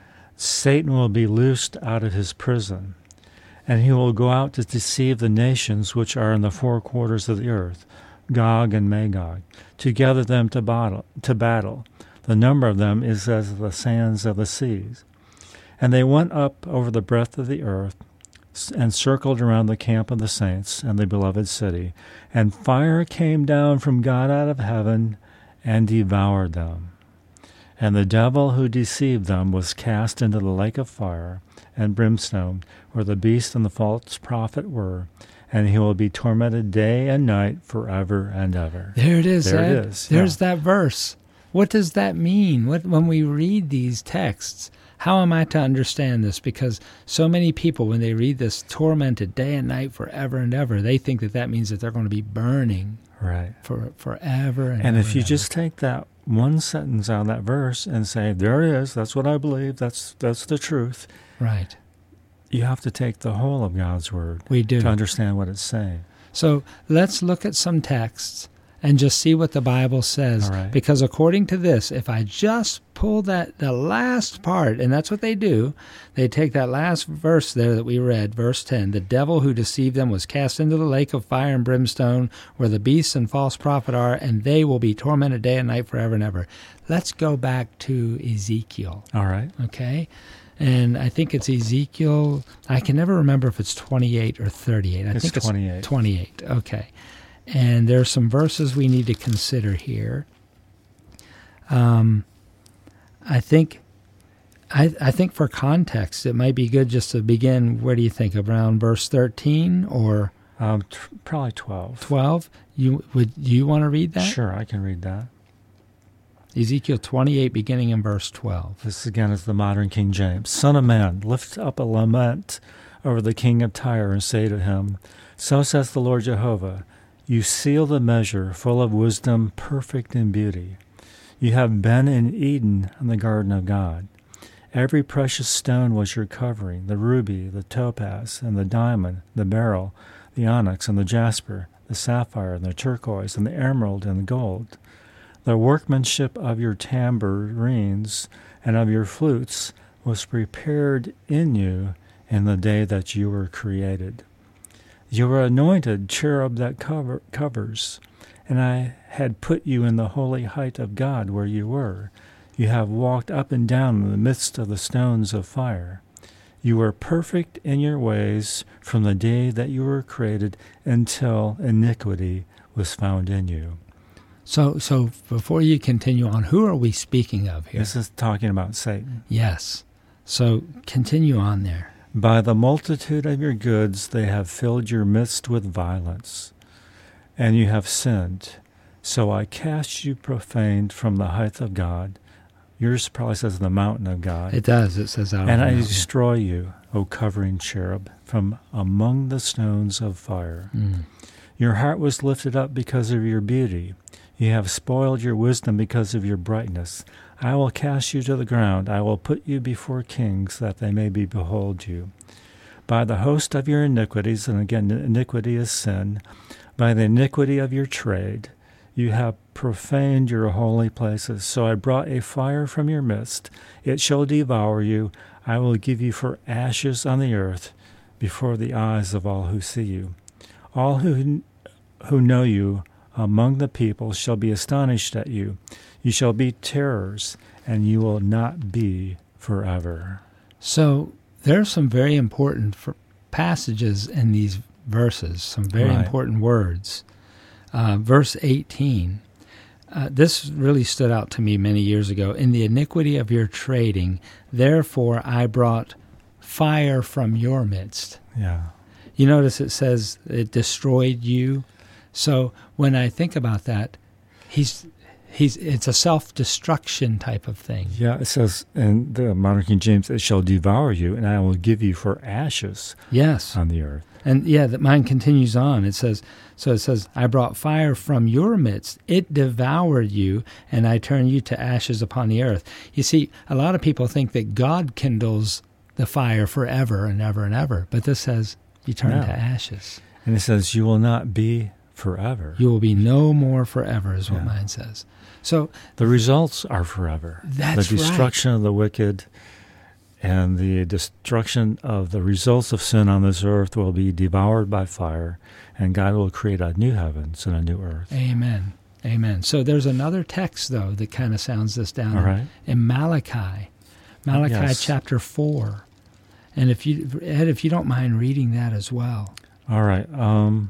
Satan will be loosed out of his prison, and he will go out to deceive the nations which are in the four quarters of the earth, Gog and Magog, to gather them to battle. To battle. The number of them is as the sands of the seas. And they went up over the breadth of the earth, and circled around the camp of the saints and the beloved city. And fire came down from God out of heaven and devoured them. And the devil who deceived them was cast into the lake of fire and brimstone, where the beast and the false prophet were, and he will be tormented day and night forever and ever. There it is. There Ed. it is, There's yeah. that verse. What does that mean? What when we read these texts? How am I to understand this? Because so many people, when they read this, tormented day and night forever and ever, they think that that means that they're going to be burning Right. for forever and, And ever if you and just take that one sentence out of that verse and say, there it is, that's what I believe, that's that's the truth, ever. Right, you have to take the whole of God's word we do. to understand what it's saying. So let's look at some texts and just see what the Bible says. All right. Because according to this, if I just pull that the last part, and that's what they do, they take that last verse there that we read, verse ten, the devil who deceived them was cast into the lake of fire and brimstone, where the beast and false prophet are, and they will be tormented day and night forever and ever. Let's go back to Ezekiel, All right. okay? And I think it's Ezekiel, I can never remember if it's twenty-eight or thirty-eight. I It's think twenty-eight. It's twenty-eight, okay. And there are some verses we need to consider here. Um, I think, I, I think for context, it might be good just to begin. Where do you think, around verse thirteen or Um, t- probably twelve. twelve? You would you want to read that? Sure, I can read that. Ezekiel twenty-eight, beginning in verse twelve. This again is the modern King James. Son of man, lift up a lament over the king of Tyre and say to him, so says the Lord Jehovah, you seal the measure, full of wisdom, perfect in beauty. You have been in Eden in the garden of God. Every precious stone was your covering, the ruby, the topaz, and the diamond, the beryl, the onyx, and the jasper, the sapphire, and the turquoise, and the emerald, and the gold. The workmanship of your tambourines and of your flutes was prepared in you in the day that you were created. You were anointed cherub that cover, covers, and I had put you in the holy height of God where you were. You have walked up and down in the midst of the stones of fire. You were perfect in your ways from the day that you were created until iniquity was found in you. So, so before you continue on, who are we speaking of here? This is talking about Satan. Yes. So continue on there. By the multitude of your goods they have filled your midst with violence, and you have sinned. So I cast you profaned from the height of God. Yours probably says the mountain of God. It does. It says out and of I the mountain. destroy you, O covering cherub, from among the stones of fire. Mm. Your heart was lifted up because of your beauty. You have spoiled your wisdom because of your brightness. I will cast you to the ground. I will put you before kings, that they may be behold you. By the host of your iniquities, and again, iniquity is sin, by the iniquity of your trade, you have profaned your holy places. So I brought a fire from your midst. It shall devour you. I will give you for ashes on the earth before the eyes of all who see you. All who who know you among the people shall be astonished at you. You shall be terrors, and you will not be forever. So there are some very important for passages in these verses, some very Right. important words. Uh, verse eighteen, uh, this really stood out to me many years ago. In the iniquity of your trading, therefore I brought fire from your midst. Yeah. You notice it says it destroyed you. So when I think about that, he's he's it's a self-destruction type of thing. Yeah, it says in the Modern King James, it shall devour you, and I will give you for ashes Yes. on the earth. And yeah, that mine continues on. It says, so it says, I brought fire from your midst. It devoured you, and I turned you to ashes upon the earth. You see, a lot of people think that God kindles the fire forever and ever and ever. But this says, you turn No. to ashes. And it says, you will not be forever. You will be no more forever, is what Yeah. mine says. So The results are forever. That's the right. destruction of the wicked and the destruction of the results of sin on this earth will be devoured by fire, and God will create a new heavens and a new earth. amen. Amen. So there's another text, though, that kind of sounds this down All in, right. in Malachi. Malachi Yes. chapter four. And if you, Ed, if you don't mind reading that as well. All right. Um,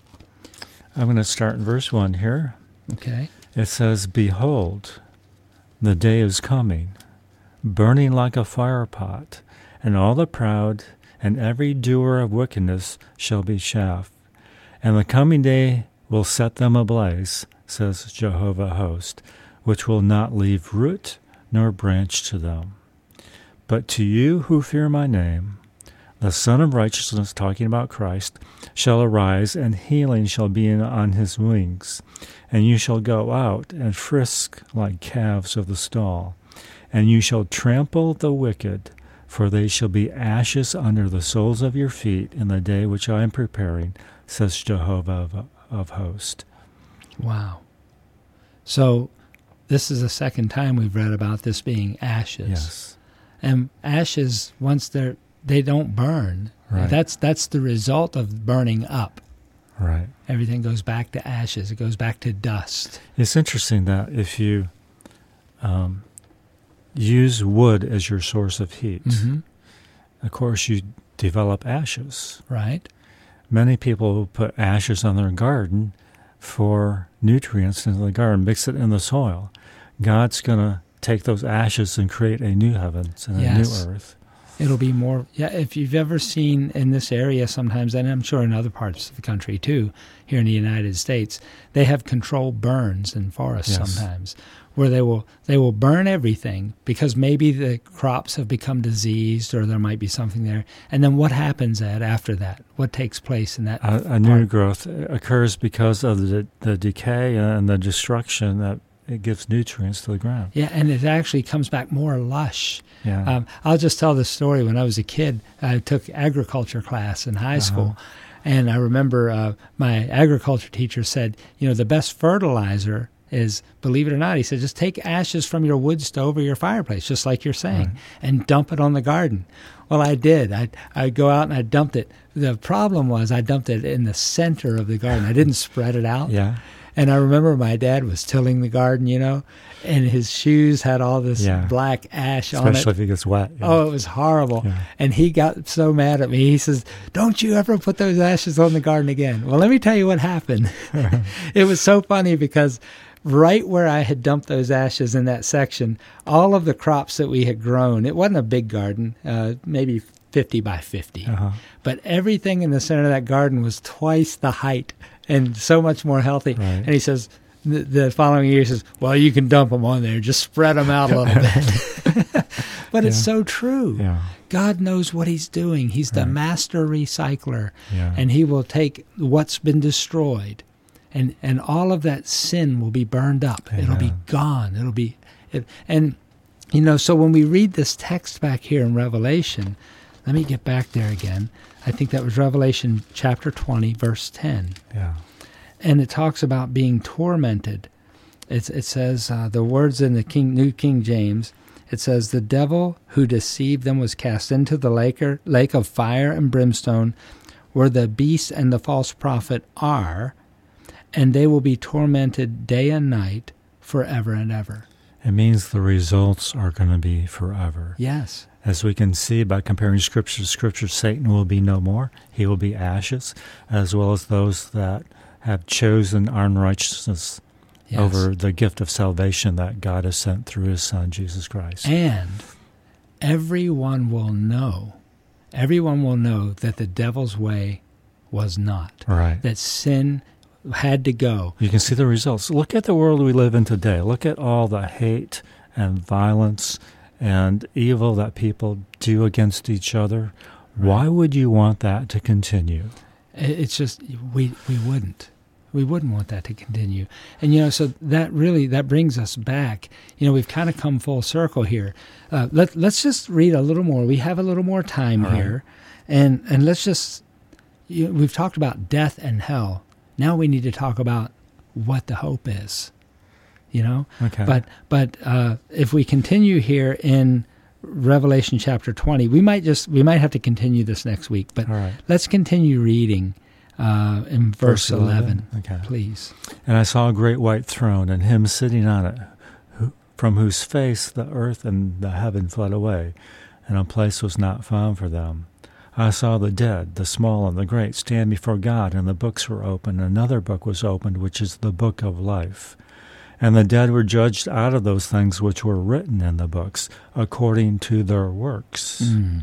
I'm going to start in verse one here. Okay. It says, Behold, the day is coming, burning like a fire pot, and all the proud and every doer of wickedness shall be chaff. And the coming day will set them ablaze, says Jehovah of hosts, which will not leave root nor branch to them. But to you who fear my name, the Son of Righteousness, talking about Christ, shall arise, and healing shall be in, on his wings. And you shall go out and frisk like calves of the stall. And you shall trample the wicked, for they shall be ashes under the soles of your feet in the day which I am preparing, says Jehovah of, of hosts. Wow. So this is the second time we've read about this being ashes. Yes. And ashes, once they're, they don't burn. Right. That's that's the result of burning up. Right. Everything goes back to ashes. It goes back to dust. It's interesting that if you um, use wood as your source of heat, Mm-hmm. of course you develop ashes. Right? Many people put ashes on their garden for nutrients into the garden, mix it in the soil. God's going to take those ashes and create a new heavens and Yes. a new earth. It'll be more, yeah, if you've ever seen in this area sometimes, and I'm sure in other parts of the country too, here in the United States, they have controlled burns in forests Yes. sometimes, where they will they will burn everything because maybe the crops have become diseased or there might be something there. And then what happens, Ed, after that? What takes place in that? A, a new growth occurs because of the, the decay and the destruction that it gives nutrients to the ground. Yeah, and it actually comes back more lush. Yeah. Um, I'll just tell this story. When I was a kid, I took agriculture class in high school. Uh-huh. And I remember uh, my agriculture teacher said, you know, the best fertilizer is, believe it or not, he said, just take ashes from your wood stove or your fireplace, just like you're saying, Right. and dump it on the garden. Well, I did. I I'd go out and I dumped it. The problem was I dumped it in the center of the garden. I didn't spread it out. Yeah. And I remember my dad was tilling the garden, you know, and his shoes had all this Yeah. black ash on it. Especially if it gets wet. Yeah. Oh, it was horrible. Yeah. And he got so mad at me. He says, don't you ever put those ashes on the garden again. Well, let me tell you what happened. It was so funny because right where I had dumped those ashes in that section, all of the crops that we had grown, it wasn't a big garden, uh, maybe fifty by fifty. Uh-huh. But everything in the center of that garden was twice the height and so much more healthy. Right. And he says, the, the following year he says, well, you can dump them on there. Just spread them out a little bit. But yeah. It's so true. Yeah. God knows what he's doing. He's the right. master recycler. Yeah. And he will take what's been destroyed, and, and all of that sin will be burned up. Amen. It'll be gone. It'll be, it, and, you know, so when we read this text back here in Revelation, let me get back there again. I think that was Revelation chapter twenty, verse ten. Yeah. And it talks about being tormented. It's, it says, uh, the words in the King, New King James, it says, the devil who deceived them was cast into the lake, or, lake of fire and brimstone, where the beast and the false prophet are, and they will be tormented day and night forever and ever. It means the results are going to be forever. Yes. As we can see by comparing Scripture to Scripture, Satan will be no more. He will be ashes, as well as those that have chosen unrighteousness yes. over the gift of salvation that God has sent through his Son, Jesus Christ. And everyone will know, everyone will know that the devil's way was not. Right. That sin had to go. You can see the results. Look at the world we live in today. Look at all the hate and violence and evil that people do against each other. Right. Why would you want that to continue? It's just, we we wouldn't. We wouldn't want that to continue. And, you know, so that really, that brings us back. You know, we've kind of come full circle here. Uh, let, let's just read a little more. We have a little more time All here. Right. And and let's just, you know, we've talked about death and hell. Now we need to talk about what the hope is, you know? Okay. But, but uh, if we continue here in Revelation chapter twenty, we might just, we might have to continue this next week. But All right. let's continue reading. Uh, in verse, verse eleven, okay. Please. And I saw a great white throne, and him sitting on it, who, from whose face the earth and the heaven fled away, and a place was not found for them. I saw the dead, the small and the great, stand before God, and the books were opened. Another book was opened, which is the book of life. And the dead were judged out of those things which were written in the books, according to their works. Mm.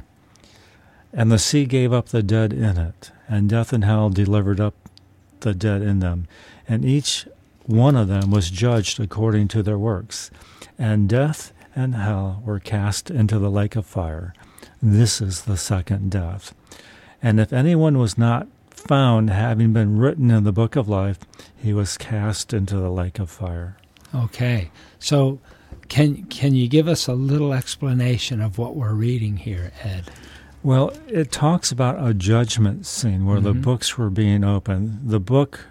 And the sea gave up the dead in it, and death and hell delivered up the dead in them. And each one of them was judged according to their works. And death and hell were cast into the lake of fire. This is the second death. And if anyone was not found having been written in the book of life, he was cast into the lake of fire. Okay. So can can you give us a little explanation of what we're reading here, Ed? Well, it talks about a judgment scene where mm-hmm. the books were being opened. The book,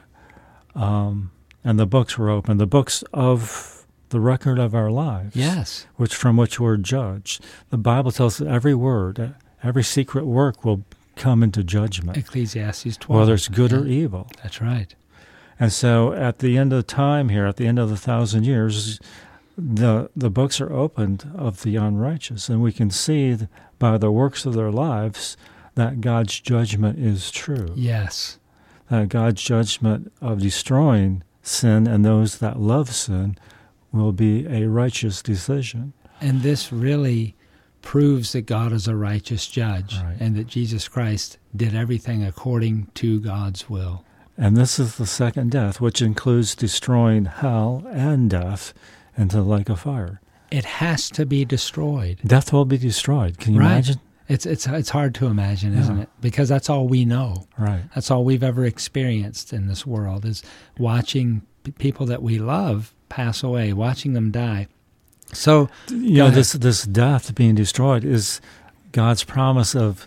um, and the books were opened. The books of the record of our lives. Yes. Which from which we're judged. The Bible tells us every word, every secret work will come into judgment. Ecclesiastes twelve. Whether it's good yeah. or evil. That's right. And so at the end of time here, at the end of the thousand years, the the books are opened of the unrighteous, and we can see by the works of their lives that God's judgment is true. Yes. That God's judgment of destroying sin and those that love sin will be a righteous decision. And this really proves that God is a righteous judge, right. and that Jesus Christ did everything according to God's will. And this is the second death, which includes destroying hell and death into the lake of fire. It has to be destroyed. Death will be destroyed. Can you right. imagine? It's it's it's hard to imagine, yeah. isn't it? Because that's all we know. Right. That's all we've ever experienced in this world is watching p- people that we love pass away, watching them die. So, you know, this this death being destroyed is God's promise of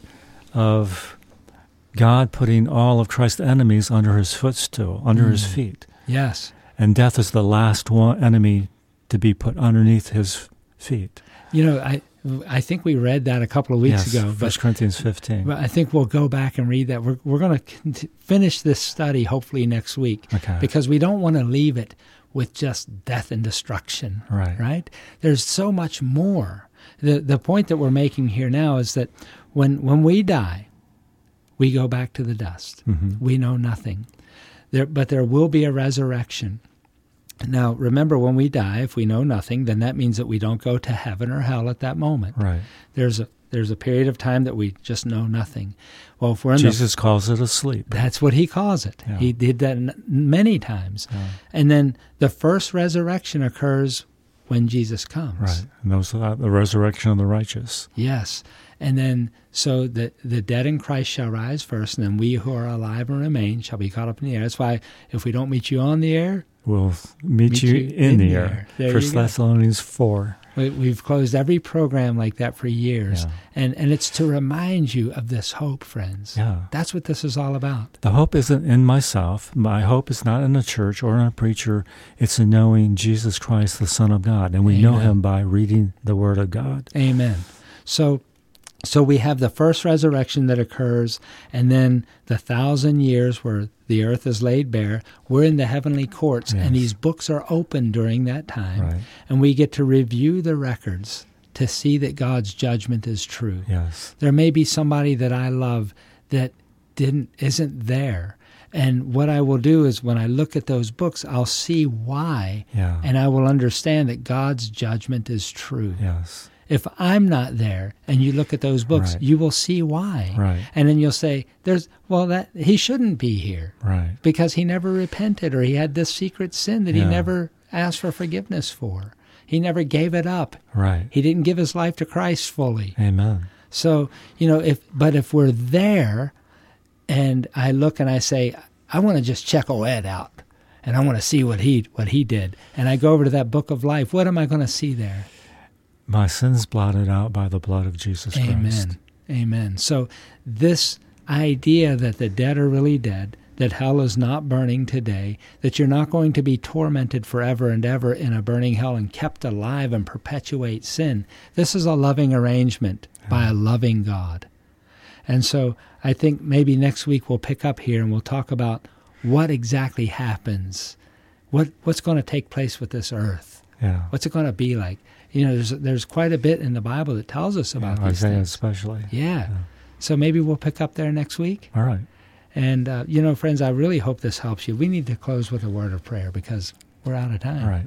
of God putting all of Christ's enemies under his footstool, under mm. his feet. Yes. And death is the last one enemy to be put underneath his feet. You know, I I think we read that a couple of weeks yes, ago. First Corinthians fifteen. But I think we'll go back and read that. We're we're going to cont- finish this study hopefully next week, okay. because we don't want to leave it with just death and destruction. Right. Right? There's so much more. The the point that we're making here now is that when when we die, we go back to the dust. Mm-hmm. We know nothing. There, but there will be a resurrection. Now, remember, when we die, if we know nothing, then that means that we don't go to heaven or hell at that moment. Right. There's a there's a period of time that we just know nothing. Well, if we're in Jesus the, calls it a sleep. That's what he calls it. Yeah. He did that n- many times. Yeah. And then the first resurrection occurs when Jesus comes. Right. And those are the resurrection of the righteous. Yes. And then, so the, the dead in Christ shall rise first, and then we who are alive and remain shall be caught up in the air. That's why if we don't meet you on the air, we'll meet, meet you, you in, in the air. air. First Thessalonians four. We, we've closed every program like that for years. Yeah. And, and it's to remind you of this hope, friends. Yeah. That's what this is all about. The hope isn't in myself. My hope is not in a church or in a preacher. It's in knowing Jesus Christ, the Son of God. And we Amen. know him by reading the Word of God. Amen. So so we have the first resurrection that occurs, and then the thousand years where the earth is laid bare. We're in the heavenly courts, yes. and these books are open during that time. Right. And we get to review the records to see that God's judgment is true. Yes. There may be somebody that I love that didn't isn't there. And what I will do is when I look at those books, I'll see why, yeah. and I will understand that God's judgment is true. Yes. If I'm not there and you look at those books, right. you will see why. Right. And then you'll say, "There's well, that he shouldn't be here, right? Because he never repented, or he had this secret sin that yeah. he never asked for forgiveness for. He never gave it up. Right. He didn't give his life to Christ fully. Amen. So you know, if but if we're there, and I look and I say, I want to just check Oed out, and I want to see what he what he did, and I go over to that book of life. What am I going to see there? My sins blotted out by the blood of Jesus Christ. Amen. Amen. So this idea that the dead are really dead, that hell is not burning today, that you're not going to be tormented forever and ever in a burning hell and kept alive and perpetuate sin, this is a loving arrangement yeah. by a loving God. And so I think maybe next week we'll pick up here and we'll talk about what exactly happens, what what's going to take place with this earth. Yeah. What's it going to be like? You know, there's there's quite a bit in the Bible that tells us about yeah, these Isaiah things. especially. Yeah. yeah. So maybe we'll pick up there next week. All right. And, uh, you know, friends, I really hope this helps you. We need to close with a word of prayer because we're out of time. All right.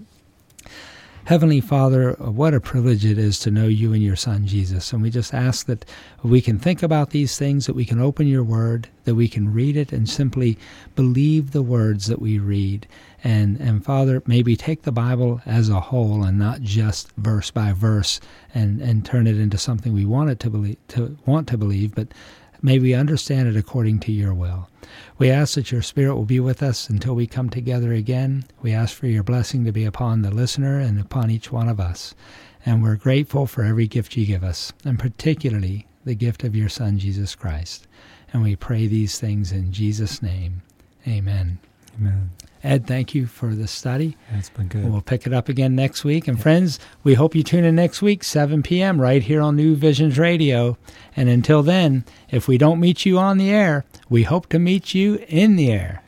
Heavenly Father, what a privilege it is to know you and your Son, Jesus. And we just ask that we can think about these things, that we can open your word, that we can read it and simply believe the words that we read. And, and Father, maybe take the Bible as a whole and not just verse by verse and, and turn it into something we want it to believe, to want to believe, but may we understand it according to your will. We ask that your Spirit will be with us until we come together again. We ask for your blessing to be upon the listener and upon each one of us. And we're grateful for every gift you give us, and particularly the gift of your Son, Jesus Christ. And we pray these things in Jesus' name. Amen. Amen. Ed, thank you for the study. Yeah, it's been good. We'll pick it up again next week. And yeah. friends, we hope you tune in next week, seven p.m., right here on New Visions Radio. And until then, if we don't meet you on the air, we hope to meet you in the air.